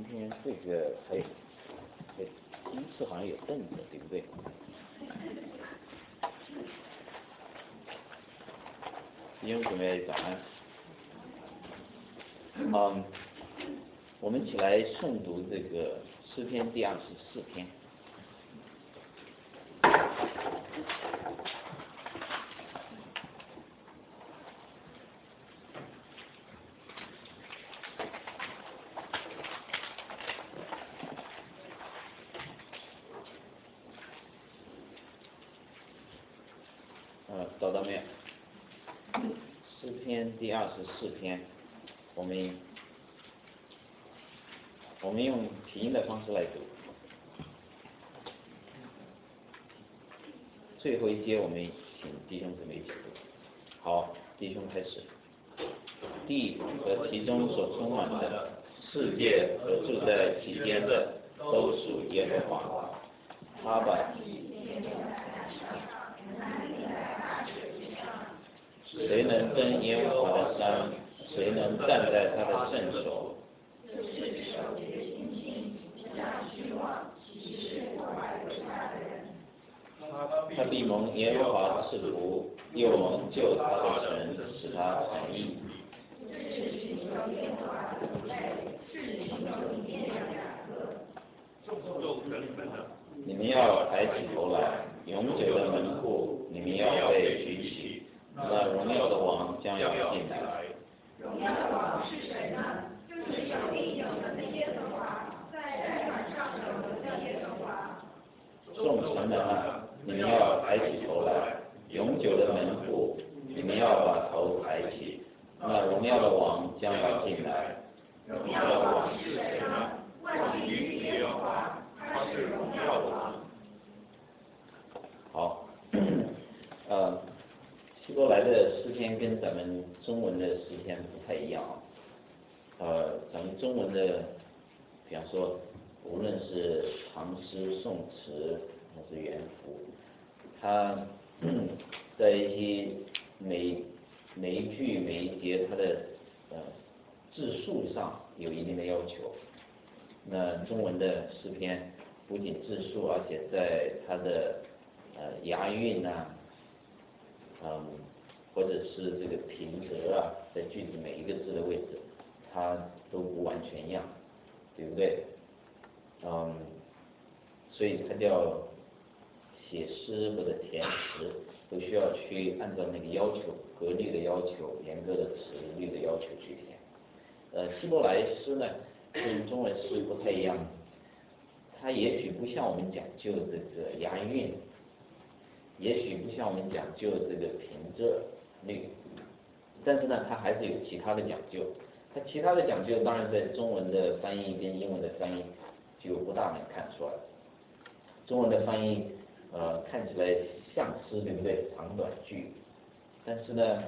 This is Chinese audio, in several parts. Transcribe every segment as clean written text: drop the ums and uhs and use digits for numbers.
今天这个第一次好像有凳子，对不对？弟兄姊妹早安。我们一起来诵读这个诗篇第24篇。找到没有？诗篇第24篇，我们用拼音的方式来读。最后一节我们请弟兄姊妹一起读。好，弟兄开始。地和其中所充满的，世界和住在其间的，都属耶和华。他把谁能登耶和华的山？谁能站在他的圣所？他必蒙耶和华赐福，又蒙救他的神，使他成义。你们要抬起头来，永久的门户，你们要被举起。那荣耀的王将要进来。 荣耀的王是谁呢？就是有力有能的耶和华，在船上有能的耶和华。 众城门啊，你们要抬起头来，永久的门户，你们要把头抬起。那荣耀的王将要进来。 荣耀的王是谁呢？万军之耶和华，他是荣耀的王。 好，希伯来的诗篇跟咱们中文的诗篇不太一样咱们中文的，比方说，无论是唐诗、宋词还是元赋，它在一些每一句每一节它的字数上有一定的要求。那中文的诗篇不仅字数，而且在它的押韵或者是这个平仄在句子每一个字的位置，它都不完全一样，对不对？所以它叫写诗或者填词，都需要去按照那个要求，格律的要求、严格的词律的要求去填。希伯来诗呢，跟中文诗不太一样，它也许不像我们讲究这个押韵，也许不像我们讲究这个平仄律，但是呢，它还是有其他的讲究。它其他的讲究，当然在中文的翻译跟英文的翻译就不大能看出来。中文的翻译看起来像诗，对不对？长短句，但是呢，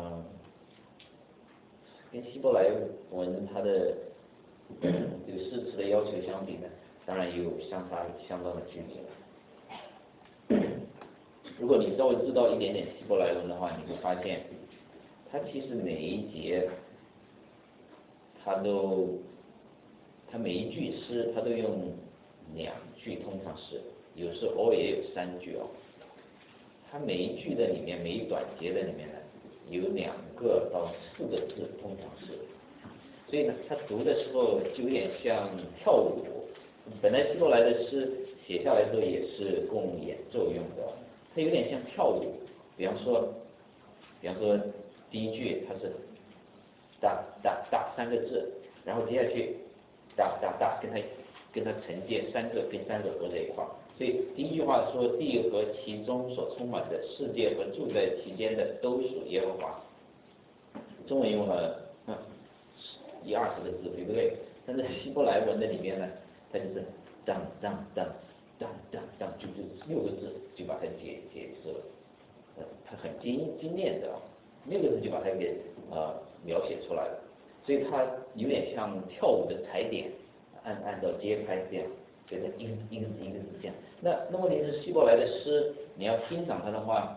跟希伯来文它的这个诗词的要求相比呢，当然有相当的距离了。如果你稍微知道一点点希伯来文的话，你会发现，它其实每一节，它每一句诗，它都用2句，通常是，有时候偶尔也有3句哦。它每一句的里面，每一短节的里面呢，有2个到4个字，通常是。所以呢，它读的时候就有点像跳舞。本来希伯来的诗写下来之后也是供演奏用的。它有点像跳舞，比方说第一句它是哒哒哒3个字，然后接下去哒哒哒跟它承接3个跟3个合在一块儿，所以第一句话说地和其中所充满的，世界和住在其间的，都属耶和华。中文用了10-20个字，对不对？但是希伯来文的里面呢，它就是当当当当当当，就6个字就把它解释了，它很精炼的6个字就把它给描写出来了，所以它有点像跳舞的踩点，按照节拍这样，对不对？一个字这样。那问题是希伯来的诗，你要欣赏它的话，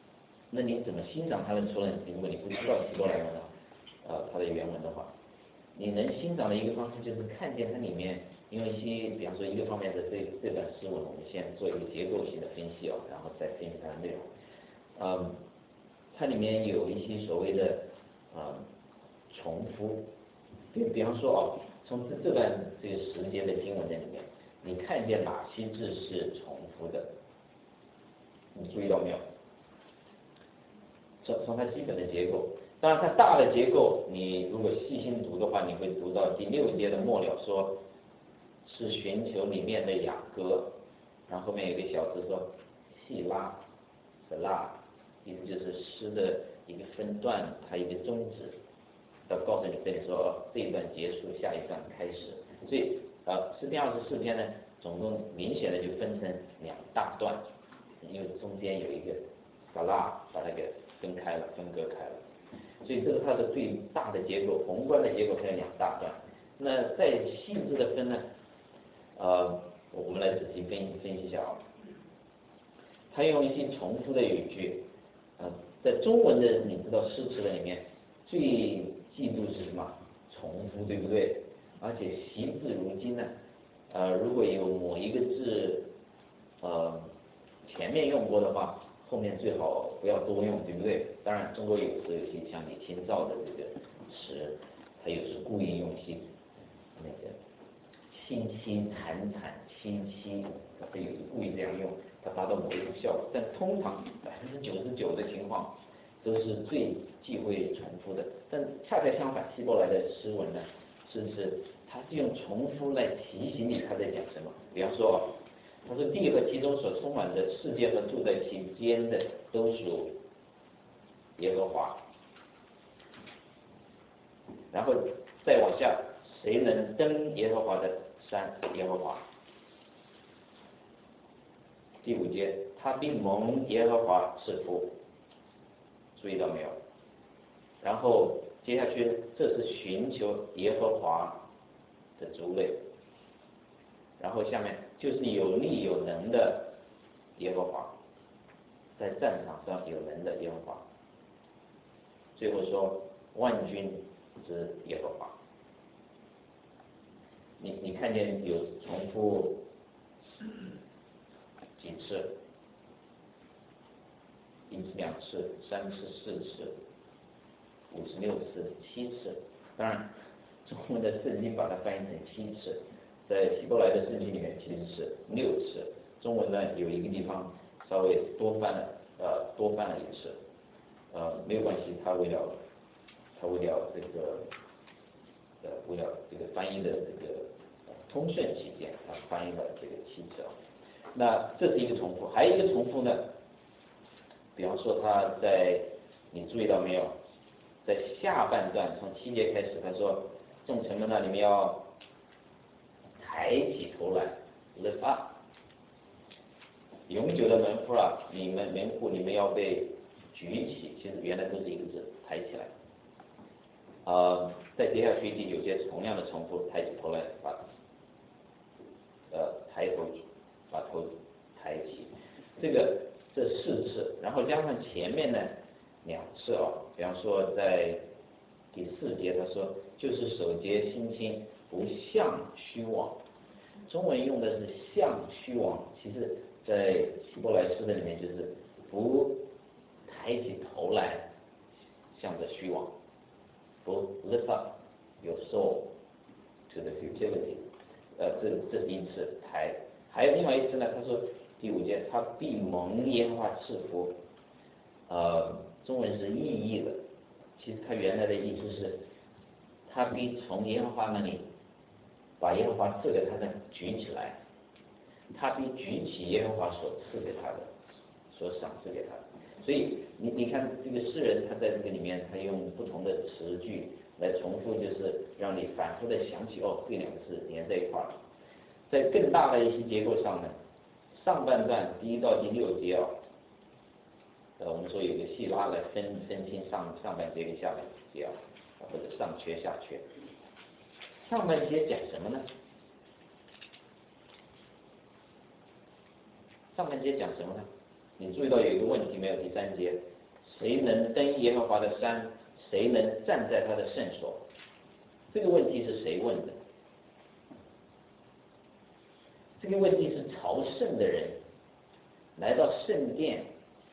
那你怎么欣赏它呢？除了如果你不知道希伯来文它的原文的话， 你能欣赏的一个方式就是看见它里面，因为一些，比方说一个方面的这本诗文，我们先做一个结构性的分析然后再分析它的内容。它里面有一些所谓的重复，比方说从这段这个时间的经文在里面，你看见哪些字是重复的？你注意到没有？从它基本的结构，当然它大的结构，你如果细心读的话，你会读到第6节的末了说，是寻求里面的雅歌，然后后面有一个小字说细拉，是拉，意思就是诗的一个分段，它一个终止，要告诉你这里说这一段结束，下一段开始。所以诗篇24篇呢，总共明显的就分成2大段，因为中间有一个萨拉把它给分割开了，所以这是它的最大的结构，宏观的结构分2大段。那再细致的分呢，我们来仔细分析一下它用一些重复的语句，在中文的你知道诗词的里面，最嫉妒是什么？重复，对不对？而且习字如金呢，如果有某一个字，前面用过的话，后面最好不要多用，对不对？当然，中国有时候有些像李清照的这个词，他有时故意用些那个凄凄惨惨戚戚，他有时故意这样用，它达到某一种效果。但通常99%的情况都是最忌讳重复的。但恰恰相反，希伯来的诗文呢，是它是用重复来提醒你他在讲什么。比方说他说地和其中所充满的世界和住在其间的都属耶和华，然后再往下，谁能登耶和华的山？耶和华。第5节，他并蒙耶和华赐福，注意到没有？然后接下去，这是寻求耶和华的族类，然后下面就是有力有能的耶和华，在战场上有能的耶和华。最后说万军之耶和华。你看见有重复几次？1次、2次、3次、4次、56次、7次。当然，中文的圣经把它翻译成7次，在希伯来的圣经里面其实是6次。中文呢有一个地方稍微多翻了1次，没有关系，他为了这个翻译的这个通顺起见，他翻译了这个7次。那这是一个重复，还有一个重复呢，比方说他你注意到没有，在下半段从7节开始，他说众臣们你们要抬起头来 lift up， 永久的门户门户你们要被举起，其实原来都是一个字，抬起来。再接下去第9节同样的重复，抬起头来把头抬起，这4次，然后加上前面呢2次比方说在第4节他说就是守节心清，不向虚妄。中文用的是向虚妄，其实在希伯来诗的里面就是不抬起头来向着虚妄，不 lift up your soul to the futility。这是1次抬。还有另外1次呢，他说第5节，他必蒙耶和华赐福。中文是意译的，其实他原来的意思是，他必从耶和华那里把耶和华赐给他的举起来，他必举起耶和华所赐给他的，所赏赐给他的。所以你看这个诗人，他在这个里面，他用不同的词句来重复，就是让你反复的想起这2个字连在一块儿。在更大的一些结构上呢，上半段第1到第6节我们说有个细拉来分清上半节跟下半节或者上阙下阙。上半节讲什么呢？上半节讲什么呢？你注意到有一个问题没有？第3节，谁能登耶和华的山？谁能站在他的圣所？ 这个问题是谁问的？这个问题是朝圣的人来到圣殿，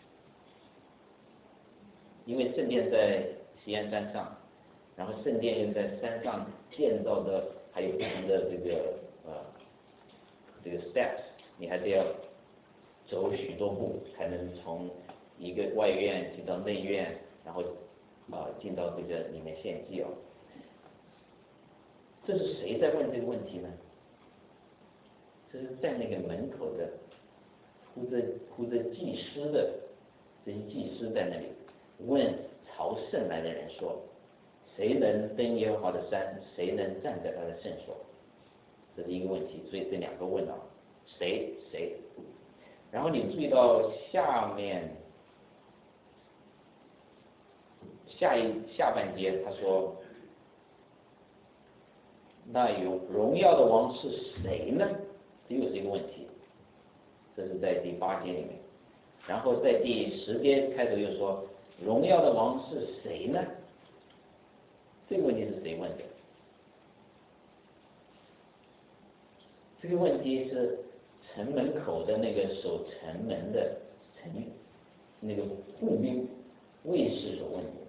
因为圣殿在锡安山上，然后圣殿又在山上建造的，还有不同的这个 steps， 你还是要走许多步才能从一个外院进到内院，然后进到这个里面献祭哦。这是谁在问这个问题呢？这是在那个门口的呼着祭司的这些祭司在那里问朝圣来的人说：谁能登耶和华的山？谁能站在他的圣所？这是一个问题，所以这两个问啊，谁？然后你注意到下面下半节，他说：那有荣耀的王是谁呢？这又是一个问题，这是在第8节里面。然后在第10节开头又说：荣耀的王是谁呢？这个问题是谁问的？这个问题是城门口的那个守城门的那个护兵卫士所问的。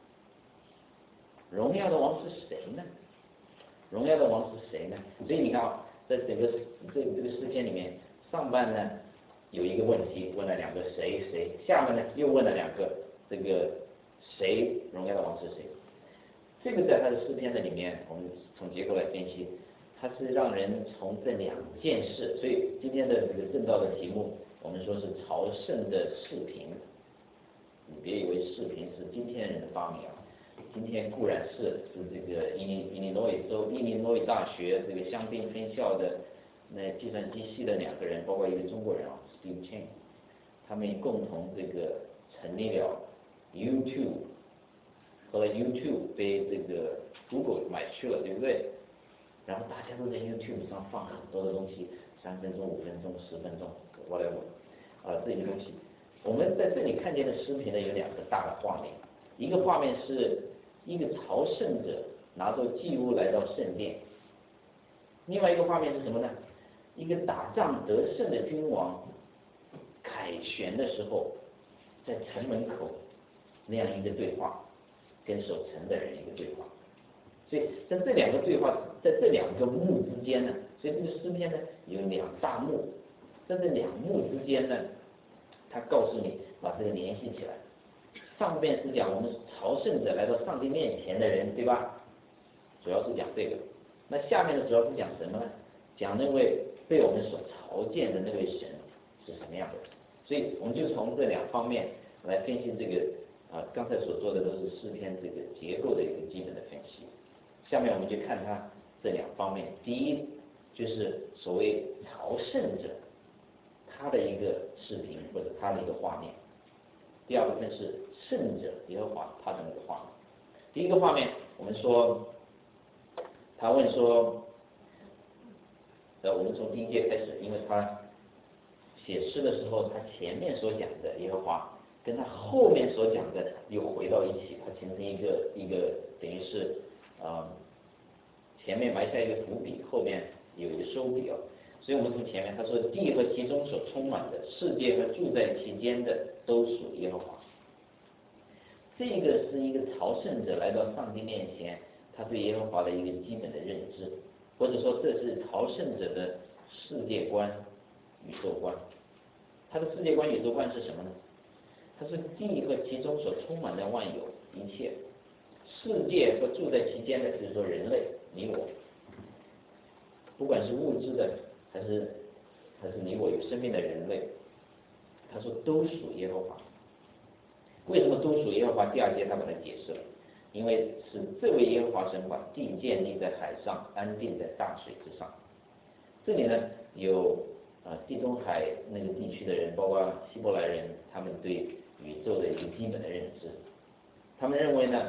荣耀的王是谁呢？荣耀的王是谁呢？所以你看啊，在整个这个诗篇里面，上半呢有一个问题问了2个谁，下面呢又问了2个这个谁，荣耀的王是谁？这个在他的诗篇的里面，我们从结构来分析，它是让人从这2件事，所以今天的这个正道的题目，我们说是朝圣的视频。你别以为视频是今天人的发明啊，今天固然是这个伊利诺伊大学这个香槟分校的那计算机系的2个人，包括一个中国人啊 ，Steve Chen， 他们共同这个成立了 YouTube。后来 YouTube 被这个 Google 买去了，对不对？然后大家都在 YouTube 上放很多的东西，3分钟、5分钟、10分钟 ，whatever，这些东西。我们在这里看见的视频呢，有2个大的画面，一个画面是一个朝圣者拿着祭物来到圣殿，另外一个画面是什么呢？一个打仗得胜的君王凯旋的时候，在城门口那样一个对话。跟守城的人一个对话，所以在这2个对话，在这2个幕之间呢，所以这个诗篇呢有2大幕，在这2幕之间呢，他告诉你把这个联系起来。上面是讲我们朝圣者来到上帝面前的人，对吧？主要是讲这个。那下面呢主要是讲什么呢？讲那位被我们所朝见的那位神是什么样的。所以我们就从这2方面来分析这个。刚才所做的都是诗篇这个结构的一个基本的分析。下面我们就看它这2方面。第一就是所谓朝圣者他的一个视频或者他的一个画面。第2部分是圣者耶和华他的那个画面。第一个画面我们说，他问说，我们从第1节开始，因为他写诗的时候，他前面所讲的耶和华。跟他后面所讲的又回到一起，它形成一个等于是前面埋下一个伏笔，后面有一个收笔哦。所以我们从前面他说，地和其中所充满的，世界和住在其间的，都属耶和华。这个是一个朝圣者来到上帝面前，他对耶和华的一个基本的认知，或者说这是朝圣者的世界观、宇宙观。他的世界观、宇宙观是什么呢？它是地和其中所充满的万有一切，世界和住在其间的，就是说人类，你我，不管是物质的还是你我有生命的人类，他说都属耶和华。为什么都属耶和华？第2节他把它解释了，因为是这位耶和华神把地建立在海上，安定在大水之上。这里呢有地中海那个地区的人，包括希伯来人，他们对宇宙的一个基本的认知。他们认为呢，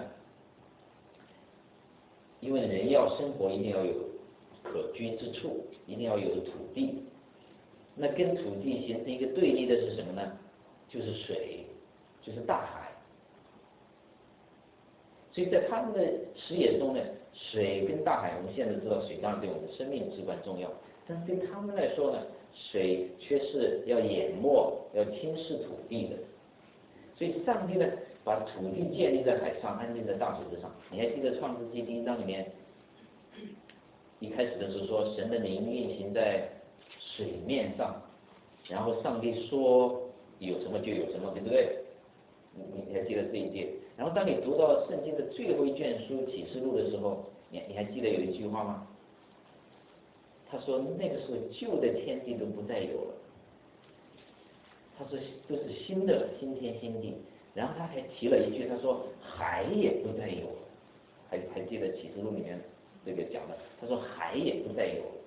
因为人要生活一定要有可居之处，一定要有土地，那跟土地形成一个对立的是什么呢？就是水，就是大海。 所以在他们的视野中呢，水跟大海，我们现在知道水当然对我们的生命至关重要，但是对他们来说呢，水却是要淹没、要侵蚀土地的。所以上帝呢，把土地建立在海上，安定在大水之上。你还记得创世纪第1章里面一开始的时候说，神的灵运行在水面上，然后上帝说有什么就有什么，对不对？你还记得这一节？然后当你读到圣经的最后一卷书启示录的时候，你还记得有一句话吗？他说那个时候旧的天地都不再有了，他说都是新的新天新地。然后他还提了一句，他说海也不再有了，还记得启示录里面这个讲的，他说海也不再有了。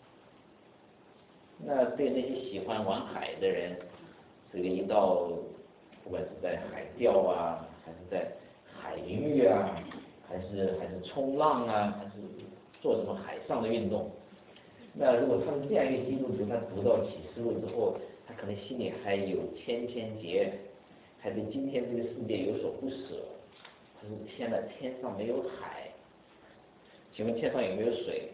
那对那些喜欢玩海的人，这个一到不管是在海钓啊，还是在海域啊，还是冲浪啊，还是做什么海上的运动，那如果他是这样一个基督徒，他读到启示录之后，他可能心里还有千结，还对今天这个世界有所不舍。他说天哪，天上没有海，请问天上有没有水？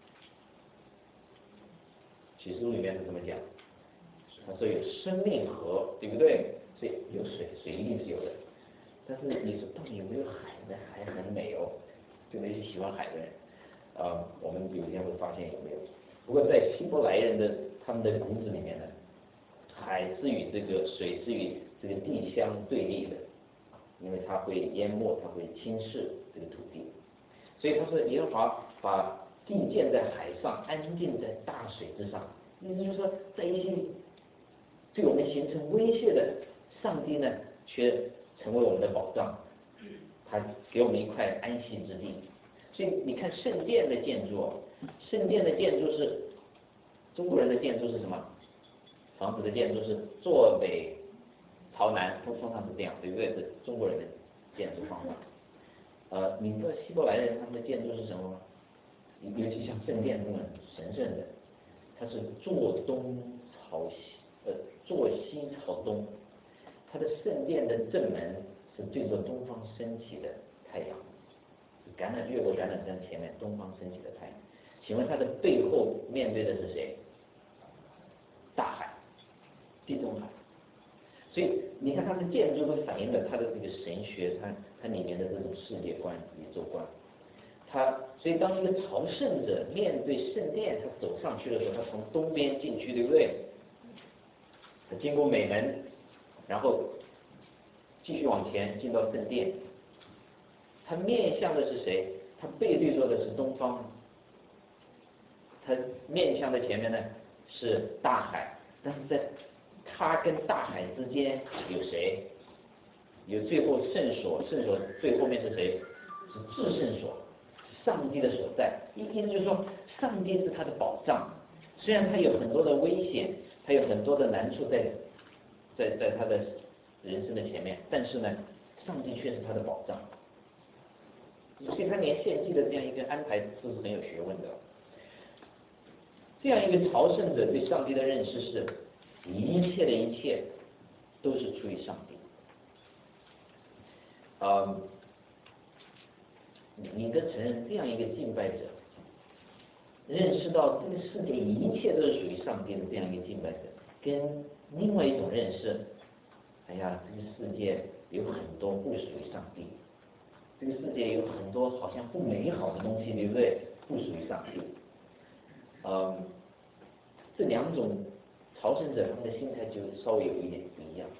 启示录里面是怎么讲？他说有生命河，对不对？所以有水，水一定是有的。但是你说到底有没有海呢？海很美哦，就那些喜欢海的人，我们有一天会发现有没有。不过在希伯来人的他们的骨子里面呢，海是与这个水是与这个地相对立的，因为它会淹没，它会侵蚀这个土地。所以他说耶和华把地建在海上，安静在大水之上。意思就是说，在一些对我们形成威胁的，上帝呢却成为我们的保障，他给我们一块安息之地。所以你看圣殿的建筑，圣殿的建筑是中国人的建筑是什么？房子的建筑是坐北朝南，通常是这样，对不对？是中国人的建筑方法。你知道希伯来人他们的建筑是什么吗？尤其像圣殿这么神圣的，它是坐东朝西，坐西朝东。它的圣殿的正门是对着东方升起的太阳，越过橄榄山前面东方升起的太阳。请问它的背后面对的是谁？大海，地中海。所以你看它的建筑都反映了它的这个神学，它里面的这种世界观、宇宙观。所以当一个朝圣者面对圣殿，他走上去的时候，他从东边进去，对不对？他经过美门，然后继续往前进到圣殿。他面向的是谁？他背对着的是东方。他面向的前面呢是大海，但是在他跟大海之间有谁？有最后圣所，圣所最后面是谁？是至圣所。上帝的所在，意思就是说，上帝是他的保障。虽然他有很多的危险，他有很多的难处在他的人生的前面，但是呢，上帝却是他的保障。所以他连献祭的这样一个安排都是很有学问的。这样一个朝圣者对上帝的认识是，一切的一切都是出于上帝。你应该承认，这样一个敬拜者，认识到这个世界一切都是属于上帝的这样一个敬拜者，跟另外一种认识，哎呀，这个世界有很多不属于上帝，这个世界有很多好像不美好的东西，对不对？不属于上帝。这两种朝圣者他们的心态就稍微有一点不一样。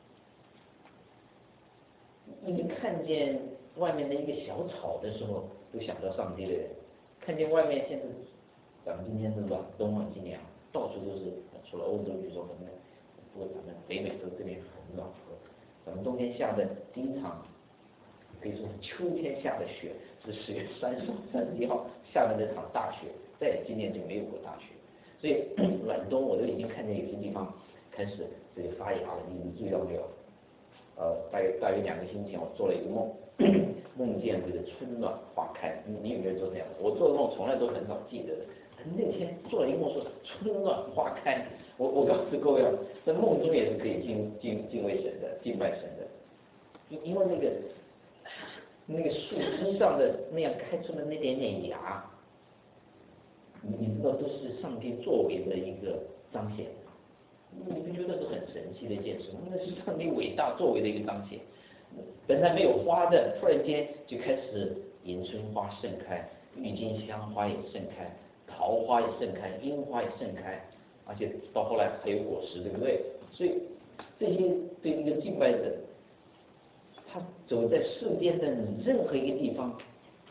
一看见外面的一个小草的时候，都想到上帝的人；看见外面现在，咱们今天是暖冬啊，今年啊，到处都是，除了欧洲据说很冷，不过咱们北美洲这边很暖和。咱们冬天下的第一场，可以说是秋天下的雪，是10月31号下的那场大雪，再今年就没有过大雪。所以暖冬我都已经看见有些地方开始这个发芽了，你注意到没有？大约2个星期前，我做了一个梦，梦见这个春暖花开。你有没有做这样的？我做的梦从来都很少记得的。那天做了一个梦说春暖花开，我告诉各位啊，在梦中也是可以敬畏神的，敬拜神的。因为那个那个树枝上的那样开出的那点点芽，你知道这是上帝作为的一个彰显，你不觉得是很神奇的一件事吗？那是上帝伟大作为的一个彰显。本来没有花的，突然间就开始迎春花盛开，郁金香花也盛开，桃花也盛开，樱花也盛开，而且到后来还有果实，对不对？所以这些对一个敬拜者，他走在世间的任何一个地方，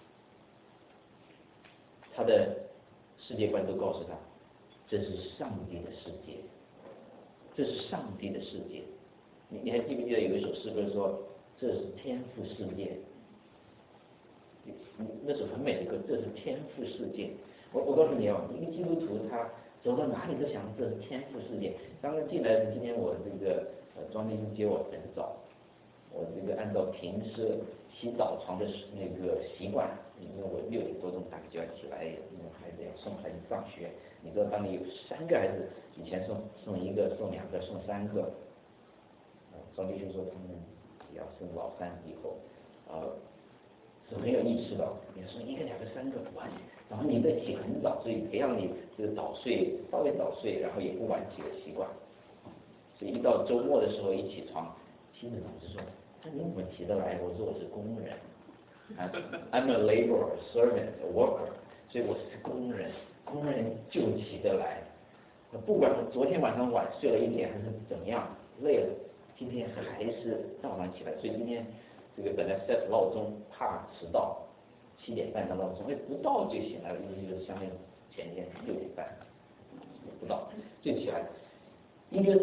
他的世界观都告诉他，这是上帝的世界，这是上帝的世界。你还记不记得有一首诗歌说，这是天父世界？那首很美的歌，这是天父世界。我告诉你哦，一个基督徒他走到哪里都想这是天父世界。刚刚进来的今天我这个庄弟兄接我很早，我这个按照平时洗澡床的那个习惯，因为我6点多钟大概就要起来，因为孩子要送孩子上学。你知道当你有3个孩子，以前送1个、送2个、送3个。庄弟兄说他们要生老3以后，是很有意思的。你说1个、2个、3个，哇，然后你得起很早，所以培养你这个稍微早睡，然后也不晚起的习惯。所以一到周末的时候一起床，妻子总是说：“那你怎么起得来？”我说：“我是工人。I'm a laborer, a servant, a worker。”所以我是工人，工人就起得来。不管昨天晚上晚睡了1点还是怎么样，累了，今天还是照常起来。所以今天这个本来 set 闹钟，怕迟到，7点半的闹钟，不到就醒来了，就是相当于前天6点半不到就起来了。一个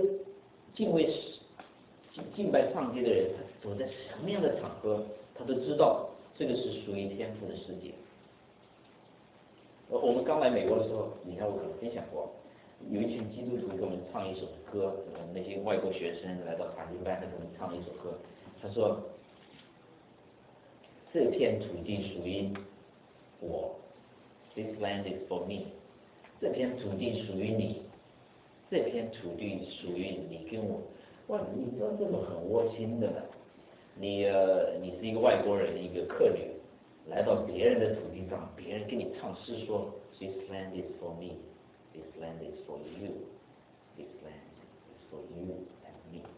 敬拜上帝的人，他走在什么样的场合，他都知道这个是属于天父的世界。我们刚来美国的时候，你看我可能分享过，有一群基督徒给我们唱一首歌，那些外国学生来到塔利班，他给我们唱一首歌，他说：“这片土地属于我 ，This land is for me。这片土地属于你，这片土地属于你跟我。”哇，你知道这种很窝心的呢。你是一个外国人，一个客旅，来到别人的土地上，别人跟你唱诗说 ，This land is for me, this land is for you, this land is for you and me。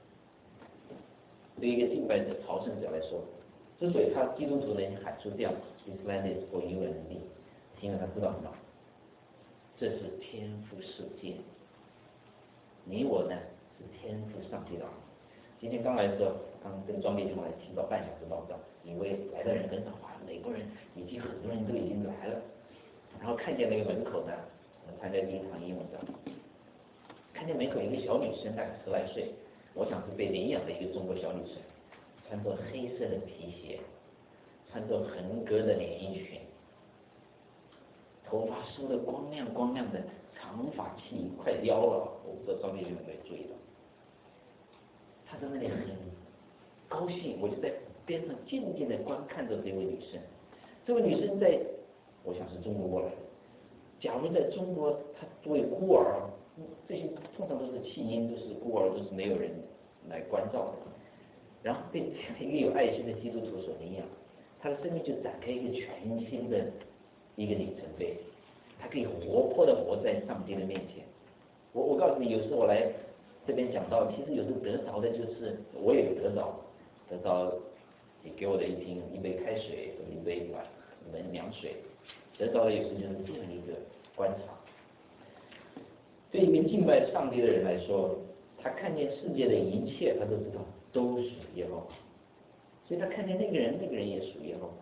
对一个敬拜者、朝圣者来说，之所以他基督徒能喊出这样 ，This land is for you and me， 是因为他知道什么？这是天父世界，你我呢是天父上帝的儿女。今天刚来的时候，刚跟庄弟兄来提早半小时到这，以为来的人很少，美国人已经很多人都已经来了。然后看见那个门口呢，参加第一堂英文课，看见门口一个小女生，大概10来岁，我想是被领养的一个中国小女生，穿着黑色的皮鞋，穿着横格的连衣裙，头发梳得光亮光亮的，长发髻快撩了，我不知道庄弟兄有没有注意到。他在那里很高兴，我就在边上静静地观看着这位女生。这位女生在，我想是中国过来的。假如在中国，她作为孤儿，这些通常都是弃婴，都是孤儿，都是没有人来关照的。然后被这样一个有爱心的基督徒所领养，她的生命就展开一个全新的一个里程碑。她可以活泼地活在上帝的面前。我告诉你，有时候我来这边讲到，其实有时候得着的就是我也有得着你给我的一杯开水和一杯凉水，得着的有时候就是这样一个观察。对一个敬拜上帝的人来说，他看见世界的一切，他都知道都属耶和华，所以他看见那个人也属耶和华。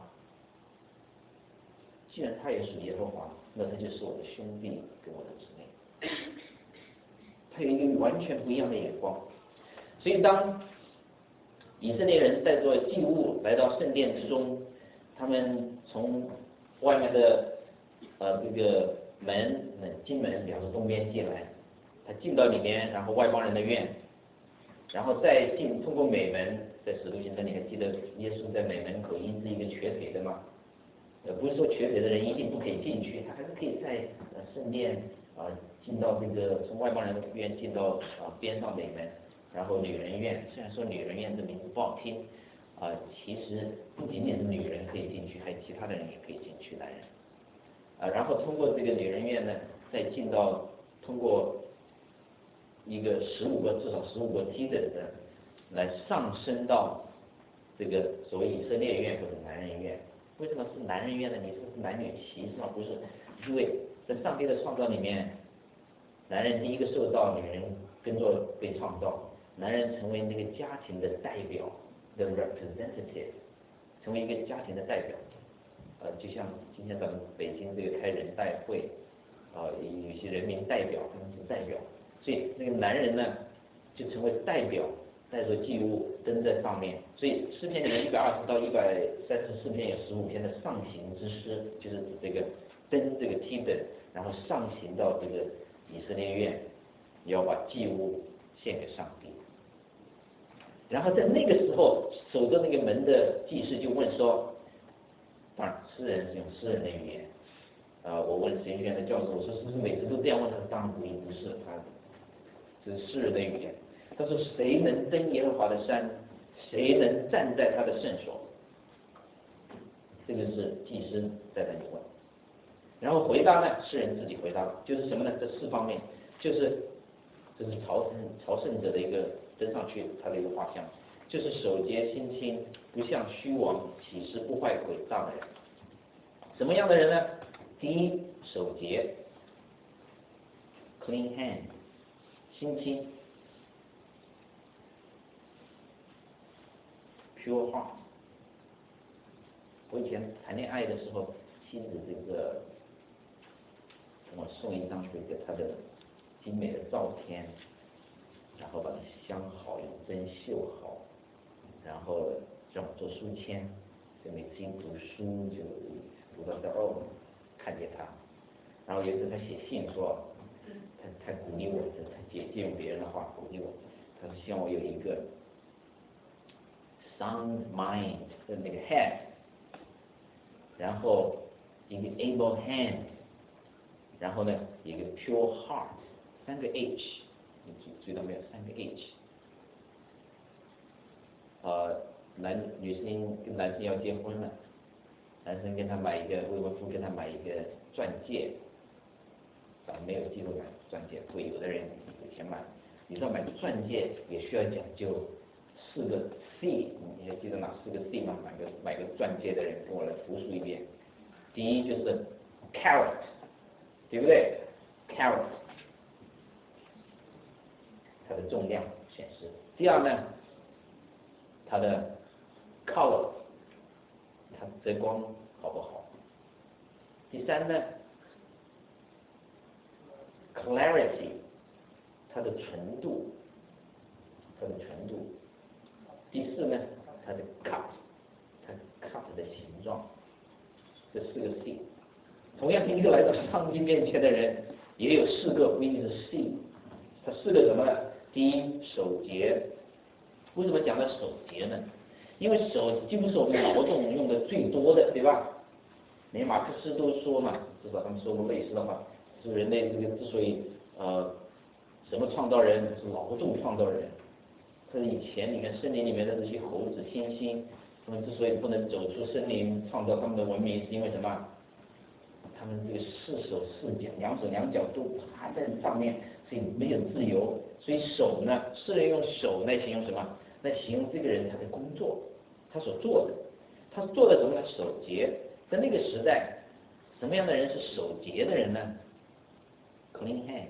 既然他也属耶和华，那他就是我的兄弟跟我的姊妹。他有一个完全不一样的眼光。所以当以色列人带着祭物来到圣殿之中，他们从外面的这个进门，比方说东边进来，他进到里面，然后外邦人的院，然后再通过美门，在使徒行传你还记得耶稣在美门口医治一个瘸腿的吗？不是说瘸腿的人一定不可以进去，他还是可以在圣殿进到这个从外邦人的院进到边上美门，然后女人院。虽然说女人院这名字不好听其实不仅仅是其他的人也可以进去，男人。然后通过这个女人院呢，再进到通过一个至少15个梯等的来上升到这个所谓以色列院或者男人院。为什么是男人院呢？你说是男女歧视吗？不是，因为在上帝的创造里面，男人第一个受造，女人跟着被创造，男人成为那个家庭的代表 ，the representative， 成为一个家庭的代表。就像今天咱们北京这个开人代会，有些人民代表，他们是代表，所以那个男人呢，就成为代表，带着祭物登在上面。所以诗篇里面120到134篇有15篇的上行之诗，就是这个登这个梯等，然后上行到这个以色列院，也要把祭物献给上帝。然后在那个时候，守着那个门的祭司就问说，当然诗人是用诗人的语言。我问神学院的教授，我说是不是每次都这样问？他说当然不是，这是诗人的语言。他说谁能登耶和华的山？谁能站在他的圣所？这个是祭司在那里问。然后回答呢，诗人自己回答，就是什么呢？这4方面，这是朝圣者的一个登上去他的一个画像，就是守节心清，不向虚妄起誓不坏诡诈的人。什么样的人呢？第一，守节 ，clean hand， 心清 ，pure heart。我以前谈恋爱的时候，妻子这个给我送一张这个她的精美的照片，然后把它镶好，用针绣好，然后让我做书签，就每次一读书就读到这看见他。然后有一次他写信说，他鼓励我，他借用别人的话鼓励我，他说希望我有一个 sound mind 的那个 head， 然后一个 able hand， 然后呢一个 pure heart， 3个 H， 你注意到没有？3个 H。女生跟男生要结婚了，男生跟他买一个未婚夫跟他买一个钻戒，没有机会买钻戒，会有的人有钱买。你知道买钻戒也需要讲究4个 C， 你还记得哪4个 C 吗？买个钻戒的人跟我来复述一遍。第一就是 carat， 对不对 ？carat， 它的重量显示。第二呢，它的 color， 它遮光好不好？第三呢 clarity， 它的纯度，第4呢，它的 cut， 它 cut 的形状，这4个 C。同样一个来到上帝面前的人，也有4个不一定是 C， 它4个什么呢？第一，守节。为什么讲到守节呢？因为手几乎是我们劳动用的最多的，对吧？连马克思都说嘛，至少他们说过类似的话，是人类这个之所以什么创造人，是劳动创造人。可是以前你看森林里面的这些猴子、猩猩，他们之所以不能走出森林，创造他们的文明，是因为什么？他们这个4手4脚，2手2脚都趴在上面，所以没有自由。所以手呢，诗人用手来形容什么？来形容这个人他的工作，他所做的，他做的什么呢？守节。在那个时代，什么样的人是守节的人呢 ？Clean hand，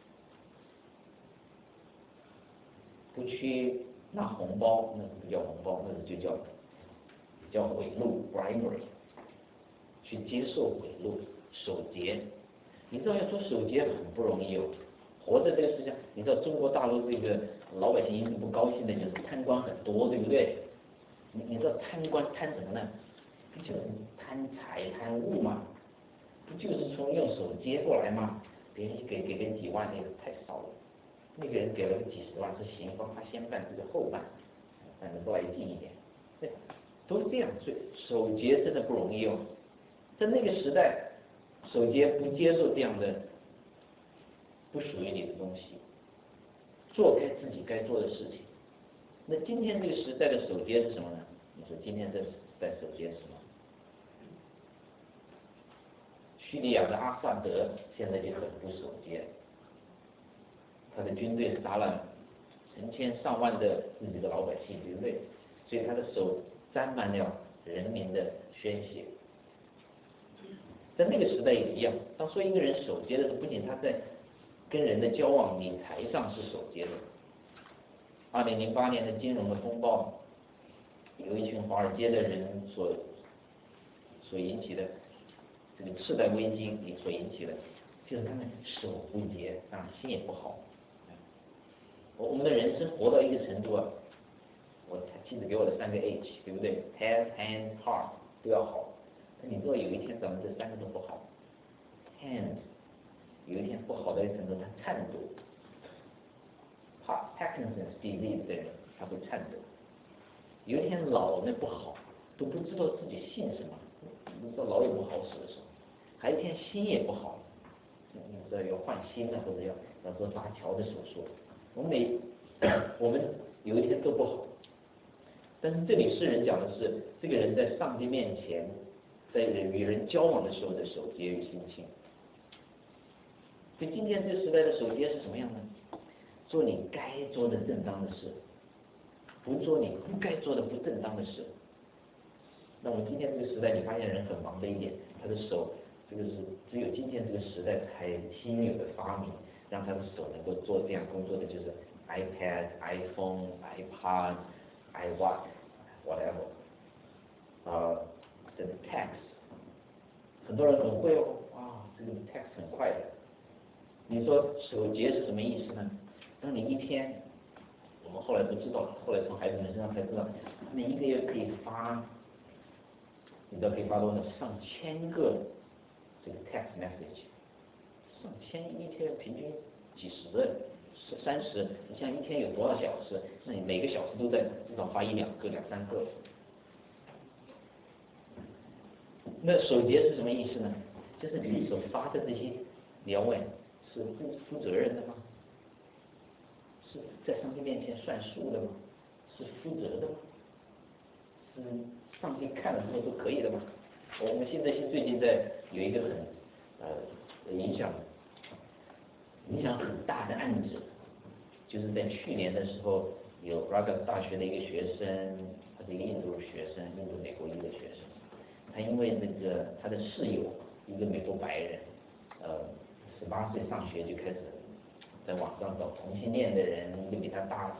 不去拿红包，那不叫红包，那就叫贿赂 bribery， 去接受贿赂，守节。你知道要做守节很不容易哦。活在这个世界上，你知道中国大陆这个老百姓一定不高兴的就是贪官很多，对不对？你知道贪官贪什么呢？不就是贪财贪物吗？不就是从用手接过来吗？别人给个几万，那个太少了。那个人给了个几十万是行方，他先办这个后办，办得来劲一点。对，都是这样，所以守节真的不容易哦。在那个时代，守节不接受这样的不属于你的东西，做该自己该做的事情。那今天这个时代的守节是什么呢？你说今天这时代守节是什么？ 叙利亚的阿萨德现在就很不守节，他的军队杀了成千上万的自己的老百姓，对不对？所以他的手沾满了人民的鲜血。在那个时代也一样，当说一个人守节的时候，不仅他在跟人的交往理财上是守节的。2008年的金融的风暴，有一群华尔街的人所引起的这个次贷危机所引起的，就是他们守不节，心也不好。我们的人生活到一个程度啊，我妻子给我的3个H， 对不对 ？Head, hand, heart 都要好。那你知道有一天咱们这3个都不好 ，hand 有一天不好的程度，它颤抖。Parkinson's disease 的人他会颤抖。有一天老那不好，都不知道自己姓什么，你知道老也不好使的时候，还有一天心也不好，你知道要换心了或者要做搭桥的手术，我们有一天都不好。但是这里诗人讲的是，这个人在上帝面前，在与人交往的时候的守节与心性。所以今天这个时代的守节是什么样呢？做你该做的正当的事，不做你不该做的不正当的事。那我们今天这个时代，你发现人很忙的一点，他的手，这个是只有今天这个时代才新有的发明，让他的手能够做这样工作的，就是 iPad、iPhone、iPad、iWatch，whatever。这个 text， 很多人很会哦，哇，这个 text 很快的。你说守节是什么意思呢？当你一天，我们后来不知道，后来从孩子们身上才知道，他们一个月可以发，你知道可以发多少？上千个这个 text message， 上千一天平均几十30，你像一天有多少小时？那你每个小时都在至少发1、2个、2、3个。那守节是什么意思呢？就是你所发的这些聊文是负责任的吗？是在上帝面前算数的吗？是负责的吗？是上帝看了之后都可以的吗？我们现在最近在有一个很影响很大的案子，就是在去年的时候，有 Rutgers 大学的一个学生，他是一个印度学生，印度美国裔的学生，他因为他的室友一个美国白人，18岁上学就开始在网上找同性恋的人，一个比他大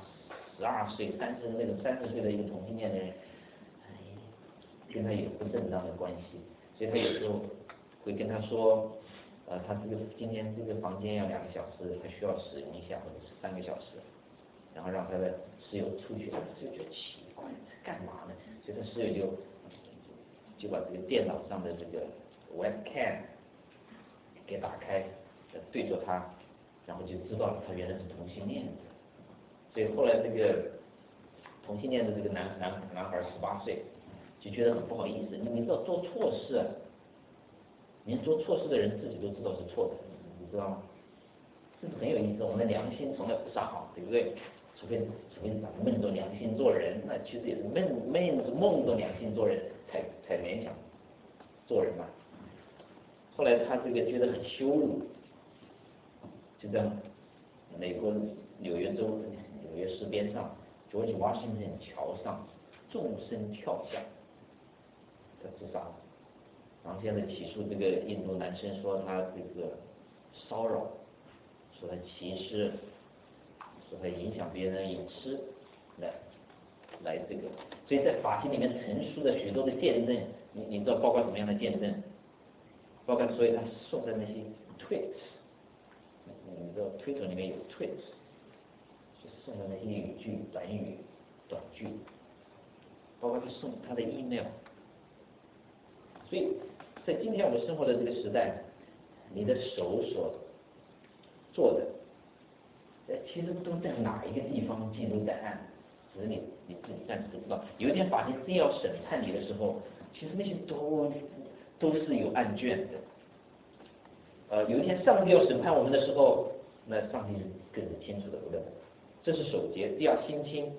12岁、30岁的一个同性恋的人，跟他有不正当的关系，所以他有时候会跟他说，他今天这个房间要2个小时，他需要使用一下，或者是3个小时，然后让他的室友出去，他室友觉得奇怪，在干嘛呢？所以他室友就把这个电脑上的这个 webcam 给打开，对着他。然后就知道了，他原来是同性恋的，所以后来这个同性恋的这个男孩18岁，就觉得很不好意思。你知道做错事，连做错事的人自己都知道是错的，你知道吗？这是很有意思。我们的良心从来不撒谎，对不对？除非咱们昧着良心做人，那其实也是蒙着良心做人才勉强做人嘛。后来他这个觉得很羞辱。就在美国纽约州纽约市边上 George Washington 桥上纵身跳下，他自杀了。然后现在起诉这个印度男生说他这个骚扰，说他歧视，说他影响别人的隐私，来这个，所以在法庭里面陈述了许多的见证，你知道包括什么样的见证？包括所以他送的那些 tweets。你知道推特里面有 tweets， 就送的那些语句、短句，包括他送他的 email。所以在今天我们生活的这个时代，你的手所做的，其实都在哪一个地方记录在案，只是你自己暂时不知道。有一天法庭真要审判你的时候，其实那些都是有案卷的。有一天上帝要审判我们的时候，那上帝是更清楚的不认。这是守节，第二心清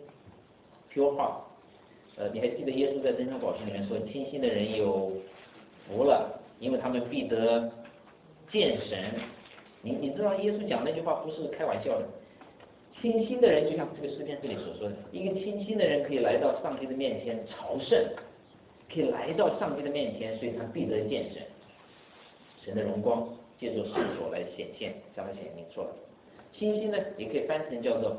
pure heart。你还记得耶稣在登山宝训里面说，清心的人有福了， 因为他们必得见神。你知道耶稣讲那句话不是开玩笑的。清心的人就像这个诗篇这里所说的，一个清心的人可以来到上帝的面前朝圣，可以来到上帝的面前，所以他必得见神。神的荣光借助圣所来显现，这样显明出来。清心呢，也可以翻成叫做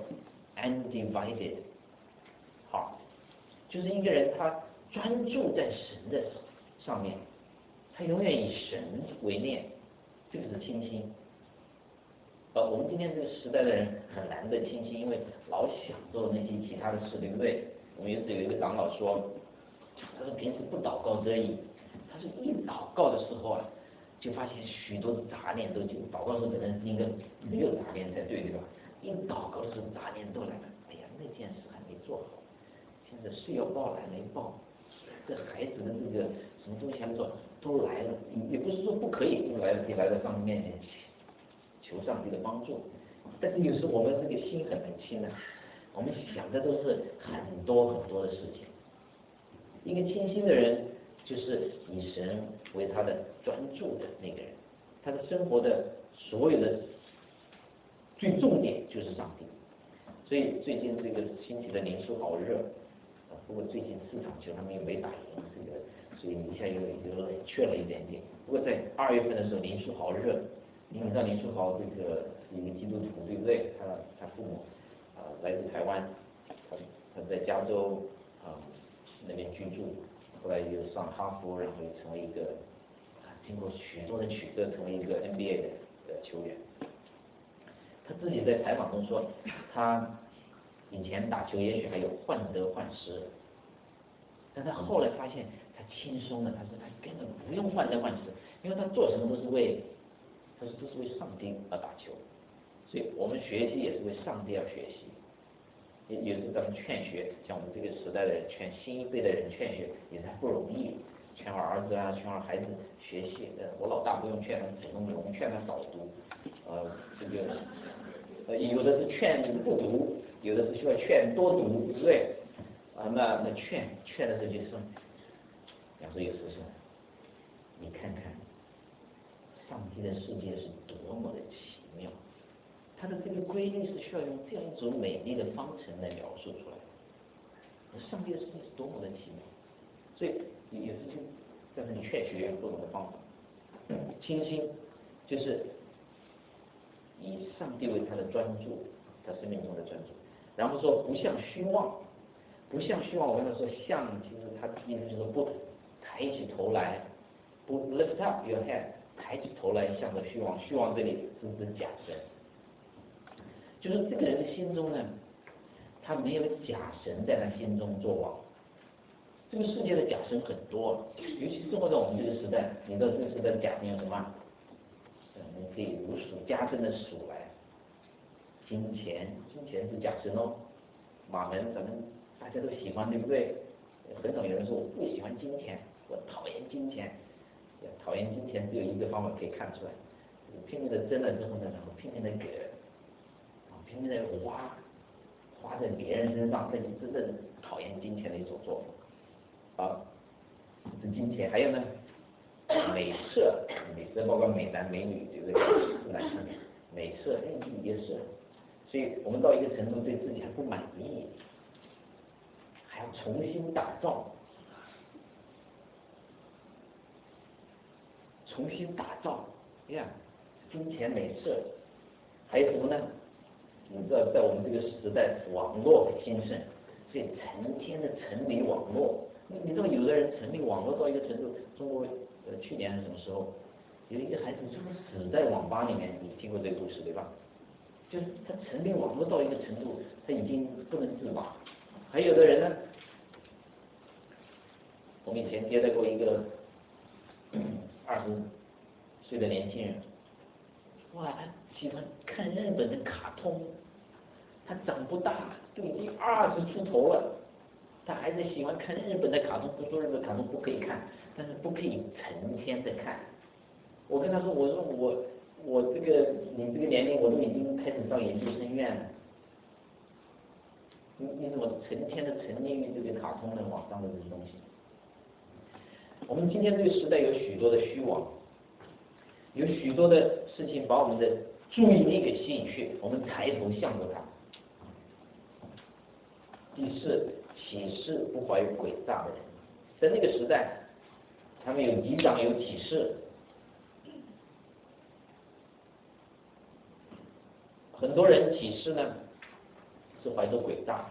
undivided， 好，就是一个人他专注在神的上面，他永远以神为念，这个是清心。我们今天这个时代的人很难得清心，因为老想做那些其他的事，对不对？我们有一个长老说，他说平时不祷告则已，他说一祷告的时候啊，就发现许多的杂念都进，祷告的时候可能是应该没有杂念才对，对吧？一祷告的时候杂念都来了，哎呀，那件事还没做好，现在事要报还没报，这孩子的这个什么东西还没做，都来了，也不是说不可以，都来了，可以来到上帝面前求上帝的帮助。但是有时候我们这个心很轻啊，我们想的都是很多很多的事情。一个清心的人，就是以神为他的专注的那个人，他的生活的所有的最重点就是上帝。所以最近这个兴起的林书豪热，不过最近4场球他们又没打赢，这个所以一下又冷却了一点点。不过在2月份的时候，林书豪热，你知道林书豪这个是一个基督徒，对不对？他父母来自台湾，他在加州那边居住，后来又上哈佛，然后又成为一个经过许多的曲折，成为一个 NBA 的球员。他自己在采访中说，他以前打球也许还有患得患失，但他后来发现他轻松了，他说他根本不用患得患失，因为他做什么都是为上帝而打球，所以我们学习也是为上帝而学习。有时咱们劝学，像我们这个时代的人劝新一辈的人劝学也是不容易，劝我儿子啊，劝我孩子学习。我老大不用劝他主动读，劝他少读。这个有的是劝不读，有的是需要劝多读，对不对？那劝的时候就是说，要说有时说，你看看上帝的世界是多么的奇妙。它的这个规律是需要用这样一种美丽的方程来描述出来的。上帝的世界是多么的奇妙，所以也是就在那里劝学员不同的方法。清心就是以上帝为他的专注，他生命中的专注。然后说不向虚妄，不向虚妄，我跟他说向，其实他意思就是不抬起头来，不 lift up your head， 抬起头来向着虚妄。虚妄这里是指假神。就是这个人的心中呢，他没有假神在他心中作王。这个世界的假神很多，尤其生活在我们这个时代，你知道这个时代的假神有什么？你可以如数家珍的数来。金钱是假神哦。马门咱们大家都喜欢，对不对？很少有人说我不喜欢金钱，我讨厌金钱。讨厌金钱只有一个方法可以看出来，拼命的争了之后呢，然后拼命的给。拼命的花在别人身上，这是真正讨厌金钱的一种做法。是金钱，还有呢，美色包括美男美女，对不对？男生美色也是，所以我们到一个程度对自己还不满意，还要重新打造，呀，金钱美色，还有什么呢？你知道，在我们这个时代，网络很兴盛，所以成天的沉迷网络。你知道，有的人沉迷网络到一个程度，中国去年还是什么时候，有一个孩子就死在网吧里面，你听过这个故事对吧？就是他沉迷网络到一个程度，他已经不能自拔。还有的人呢，我们以前接待过一个20岁的年轻人，哇，他喜欢看日本的卡通。他长不大，就已经20出头了，他还是喜欢看日本的卡通。不说日本卡通不可以看，但是不可以成天的看。我跟他说，我说我这个你这个年龄，我都已经开始上研究生院了，你怎么成天的沉溺于这个卡通的网上的这些东西？ 我们今天这个时代有许多的虚妄，有许多的事情把我们的注意力给吸引去，我们抬头向着它。第四，启示不怀有诡诈的人，在那个时代，他们有仪仗有启示，很多人启示呢是怀着诡诈，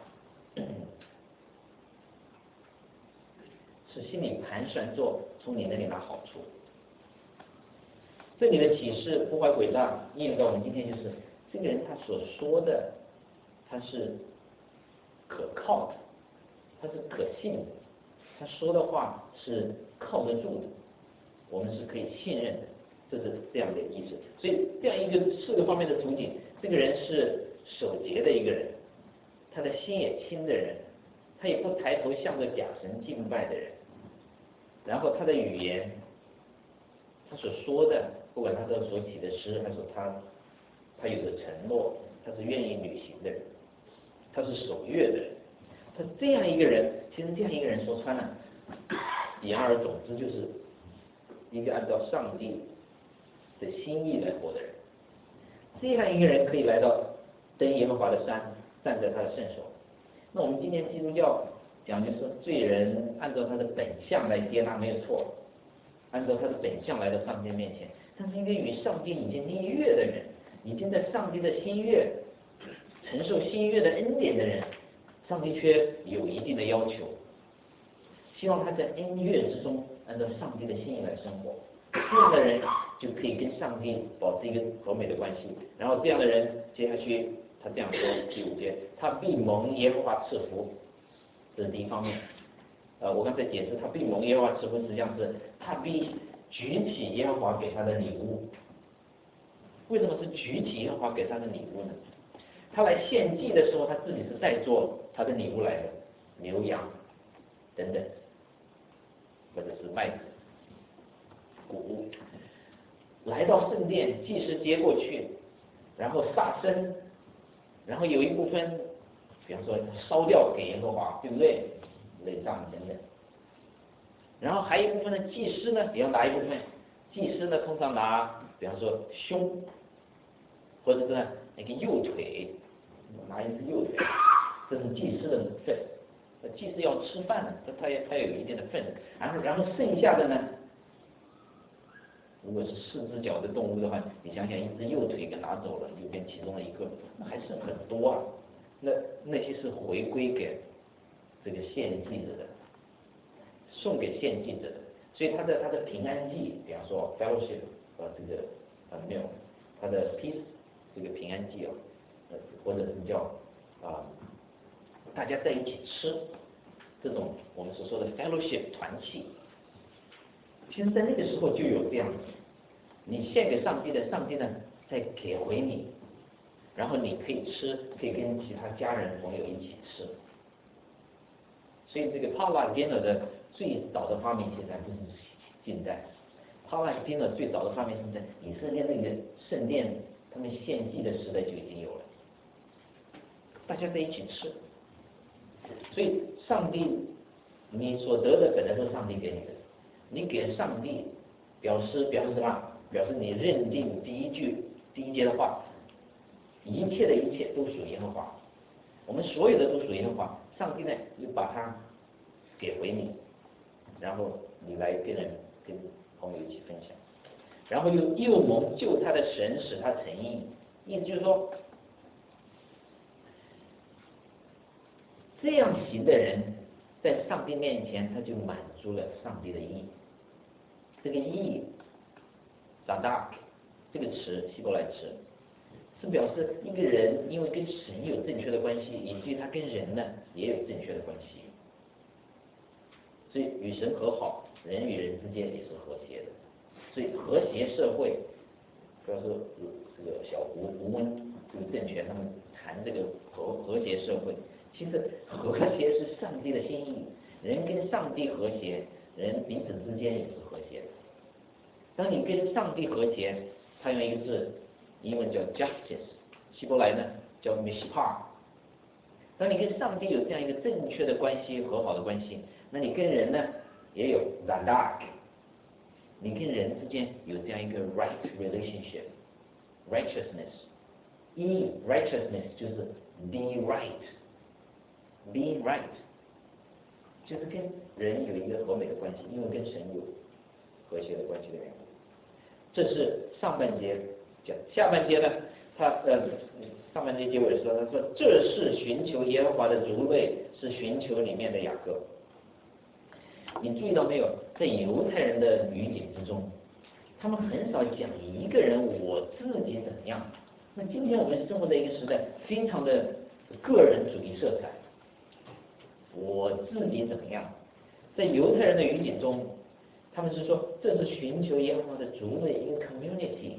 是心里盘算做从你那里拿好处。这里的启示不怀诡诈，应用到我们今天就是这个人他所说的，他是可靠的，他是可信的，他说的话是靠得住的，我们是可以信任的，这是这样的意思。所以这样一个4个方面的图景，这个人是守节的一个人，他的心也清的人，他也不抬头向着假神敬拜的人，然后他的语言，他所说的，不管他所起的诗，还是他有的承诺，他是愿意履行的人，他是守约的人。他这样一个人，其实这样一个人说穿了，言而总之就是一个按照上帝的心意来活的人。这样一个人可以来到登耶和华的山，站在他的圣所。那我们今天基督教讲就是罪人按照他的本相来接纳没有错，按照他的本相来到上帝面前，但是一个与上帝已经立约的人，已经在上帝的新约承受新约的恩典的人，上帝却有一定的要求，希望他在恩约之中按照上帝的心意来生活。这样的人就可以跟上帝保持一个和美的关系。然后这样的人接下去他这样说，第5节，他必蒙耶和华赐福，这是第一方面。我刚才解释，他必蒙耶和华赐福，实际上是他必举起耶和华给他的礼物。为什么是举起耶和华给他的礼物呢？他来献祭的时候，他自己是带做他的礼物来的，牛羊等等，或者是麦子、谷物，来到圣殿，祭司接过去，然后杀生，然后有一部分，比方说烧掉给耶和华，对不对？内脏等等。然后还有一部分的祭司呢，也要拿一部分。祭司呢，通常拿，比方说胸，或者是那个右腿，拿一只右腿，这是祭司的份。祭司要吃饭的，他有一定的份。然后剩下的呢，如果是4只脚的动物的话，你想想，一只右腿给拿走了，右边其中的一个，那还剩很多啊。那些是回归给这个献祭者的，送给献祭者的。所以他的平安祭，比方说 fellowship， 这个meal， 他的 peace， 这个平安祭或者是叫大家在一起吃，这种我们所说的 fellowship 团契。其实在那个时候就有这样子，你献给上帝的，上帝呢再给回你，然后你可以吃，可以跟其他家人朋友一起吃。所以这个 Paula Dinner 的最早的发明其实还不是近代， Paula Dinner 最早的发明是在以色列那个圣殿，他们献祭的时代就已经有了，大家在一起吃。所以上帝，你所得的本来都是上帝给你的，你给上帝表示什么？表示你认定第一节的话，一切的一切都属耶和华，我们所有的都属耶和华。上帝呢又把它给回你，然后你来跟朋友一起分享，然后又蒙救他的神使他成义，意思就是说，这样行的人在上帝面前他就满足了上帝的义。这个义 Sadak 这个词，希伯来词，是表示一个人因为跟神有正确的关系，以至于他跟人呢也有正确的关系，所以与神和好，人与人之间也是和谐的。所以和谐社会，比方说这个小胡温这个政权他们谈这个和谐社会，其实和谐是上帝的心意，人跟上帝和谐，人彼此之间也是和谐的。当你跟上帝和谐，他用一个字，英文叫 justice， 希伯来呢叫 mishpah。当你跟上帝有这样一个正确的关系、和好的关系，那你跟人呢也有 Zadak。你跟人之间有这样一个 right relationship， righteousness，righteousness 就是 be right， 就是跟人有一个和美的关系，因为跟神有和谐的关系的缘故。这是上半节讲，下半节呢，上半节结尾说，他说这是寻求耶和华的族类，是寻求里面的雅各。你注意到没有，在犹太人的语境之中，他们很少讲一个人我自己怎么样。那今天我们生活在一个时代，非常的个人主义色彩，我自己怎么样。在犹太人的语境中，他们是说这是寻求耶和华的族类，一个 community。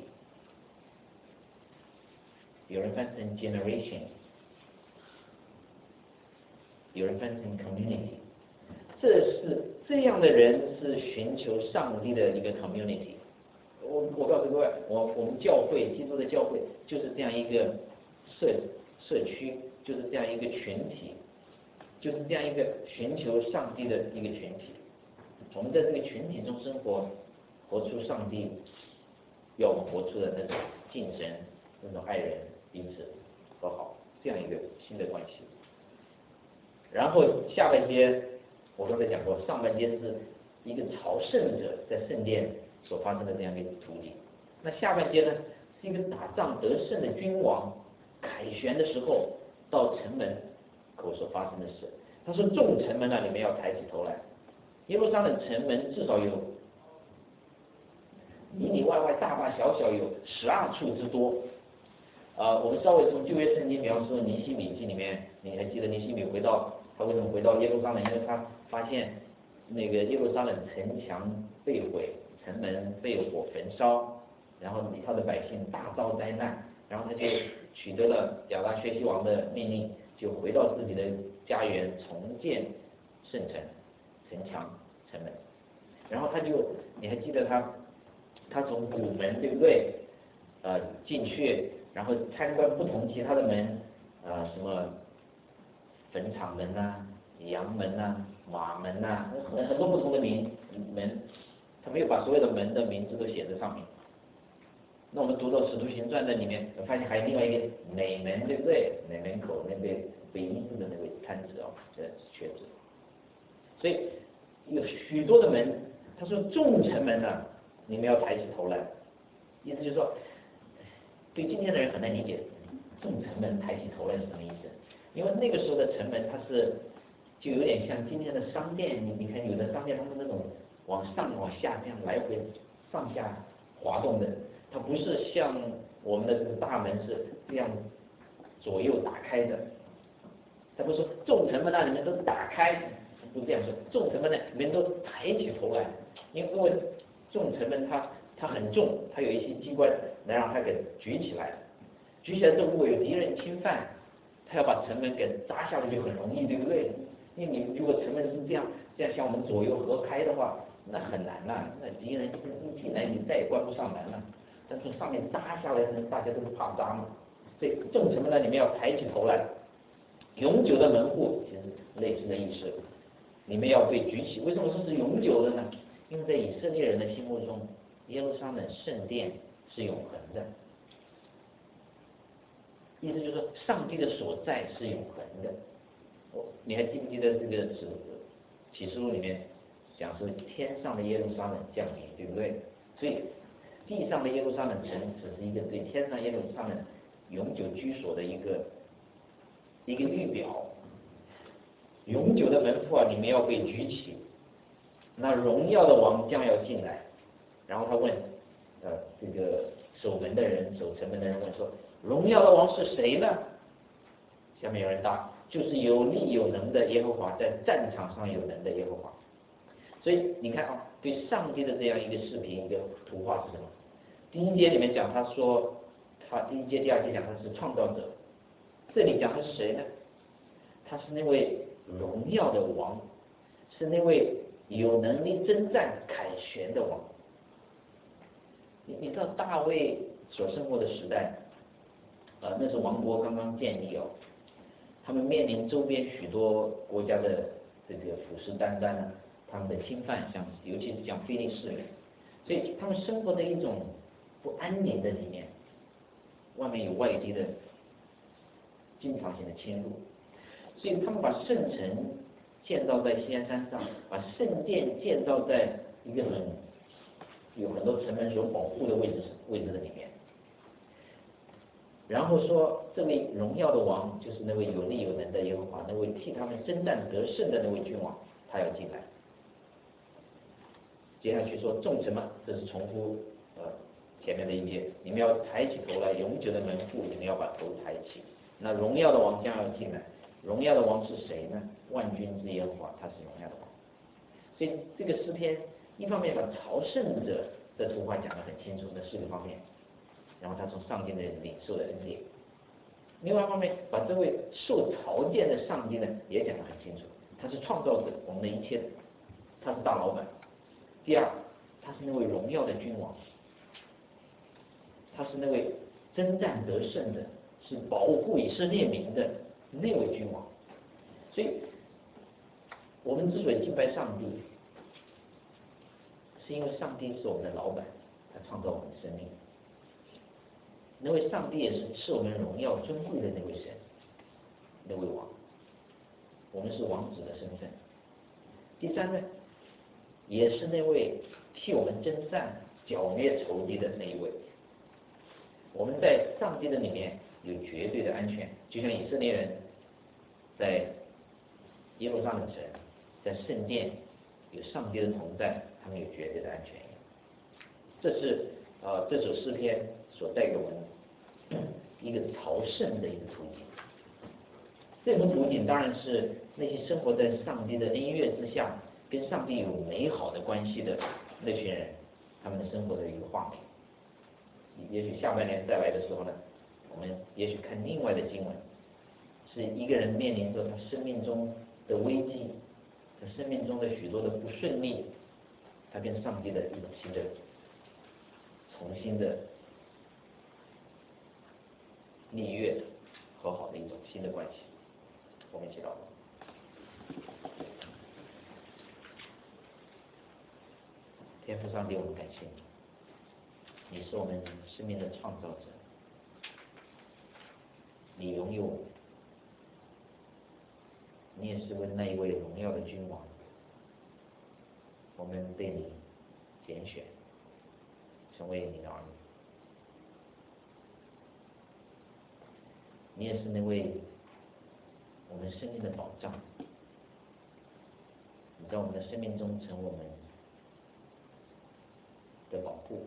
有人翻成 generation， 有人翻成 community。这样的人是寻求上帝的一个 community。我告诉各位，我们教会，基督的教会就是这样一个社区，就是这样一个群体，就是这样一个寻求上帝的一个群体。我们在这个群体中生活，活出上帝要我们活出的那种敬神、那种爱人、彼此和好这样一个新的关系。然后下半节我刚才讲过，上半节是一个朝圣者在圣殿所发生的这样一个图景。那下半节呢，是一个打仗得胜的君王凯旋的时候到城门口所发生的事。他说众城门你们要抬起头来。耶路撒冷城门至少有里里外外大大小小有12处之多。我们稍微从旧约圣经，比方说尼希米记里面，你还记得尼希米他为什么回到耶路撒冷？因为他发现那个耶路撒冷城墙被毁，城门被火焚烧，然后他的百姓大遭灾难，然后他就取得了亚达薛西王的命令，就回到自己的家园，重建圣城、城墙、城门。然后你还记得他从古门对不对？进去，然后参观不同其他的门，什么坟场门羊门马门很多不同的门，他没有把所有的门的名字都写在上面。那我们读到《使徒行传》的里面，发现还有另外一个美门，对不对？美门口那位被医治的那位瘫子这瘸子。所以有许多的门，他说众城门你们要抬起头来。意思就是说，对今天的人很难理解众城门抬起头来是什么意思。因为那个时候的城门，它就有点像今天的商店，你看有的商店它是那种往上往下这样来回上下滑动的，它不是像我们的这个大门是这样左右打开的。它不是说众城门你们都打开，不是这样说，众城门你们都抬起头来，因为众城门它很重，它有一些机关能让它给举起来，举起来之后如果有敌人侵犯，他要把城门给砸下去就很容易，对不对？因为你如果城门是这样像我们左右合开的话，那很难那敌人一进来你再也关不上门了。但从上面砸下来，大家都是怕砸嘛。所以众城门你们要抬起头来，永久的门户其实类似的意思，你们要被举起。为什么说是永久的呢？因为在以色列人的心目中，耶路撒冷圣殿是永恒的。意思就是说，上帝的所在是永恒的。你还记不记得这个启示录里面讲说天上的耶路撒冷降临，对不对？所以地上的耶路撒冷城只是一个对天上耶路撒冷永久居所的一个预表。永久的门户你们要被举起，那荣耀的王将要进来。然后他问这个守门的人、守城门的人问说，荣耀的王是谁呢？下面有人答，就是有力有能的耶和华，在战场上有能的耶和华。所以你看对上帝的这样一个视频、一个图画是什么？第一节里面讲，他说第一节、第二节讲他是创造者，这里讲他是谁呢？他是那位荣耀的王，是那位有能力征战凯旋的王。你知道大卫所生活的时代，那是王国刚刚建立他们面临周边许多国家的这个虎视眈眈他们的侵犯，尤其是像非利士人，所以他们生活在一种不安宁的里面，外面有外敌的经常性的侵入，所以他们把圣城建造在锡安山上，把圣殿建造在一个有很多城门所保护的位置的里面。然后说，这位荣耀的王就是那位有力有能的耶和华，那位替他们征战得胜的那位君王，他要进来。接下去说众臣们，这是重复前面的一节，你们要抬起头来，永久的门户，你们要把头抬起。那荣耀的王将要进来，荣耀的王是谁呢？万军之耶和华，他是荣耀的王。所以这个诗篇一方面把朝圣者的图画讲得很清楚，这4个方面，然后他从上帝的领受的恩典；另外一方面把这位受朝见的上帝呢也讲得很清楚，他是创造者，我们的一切的，他是大老板。第二，他是那位荣耀的君王，他是那位征战得胜的，是保护以色列民的那位君王。所以我们之所以敬拜上帝，是因为上帝是我们的老板，他创造我们的生命。那位上帝也是赐我们荣耀尊贵的那位神，那位王，我们是王子的身份。第三呢，也是那位替我们征战剿灭仇敌的那一位。我们在上帝的里面有绝对的安全，就像以色列人在耶路撒冷城，在圣殿有上帝的同在，他们有绝对的安全。这是这首诗篇所带给我们一个朝圣的一个途径。这幅图景当然是那些生活在上帝的恩悦之下，跟上帝有美好的关系的那群人，他们的生活的一个画面。也许下半年再来的时候呢，我们也许看另外的经文，是一个人面临着他生命中的危机，他生命中的许多的不顺利，他跟上帝的一种重新的蜜月和好的一种新的关系。我们一起祷告。天父上帝，我们感谢你，你是我们生命的创造者，你拥有我们，你也是那一位荣耀的君王，我们被你拣选成为你的儿女，你也是那位我们生命的保障，你在我们的生命中成我们的保护，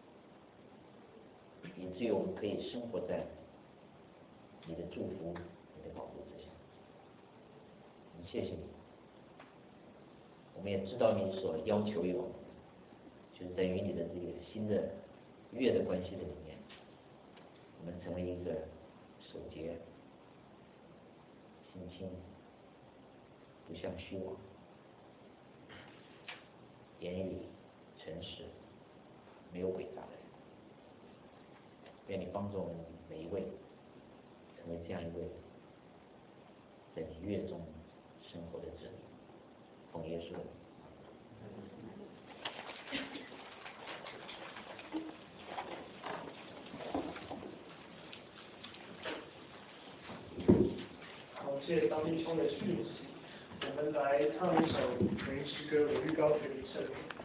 以至于我们可以生活在你的祝福、你的保护之下。谢谢你，我们也知道你所要求于我们，就是在与你的这个新的约的关系的里面，我们成为一个守节、心清、不向虚妄、言语诚实、没有诡诈的人。愿你帮助我们每一位成为这样一位在你约中生活的子女，奉耶稣的名。 好，谢谢张弟兄的讯息。我们来唱一首福音诗歌，我预告给你圣灵。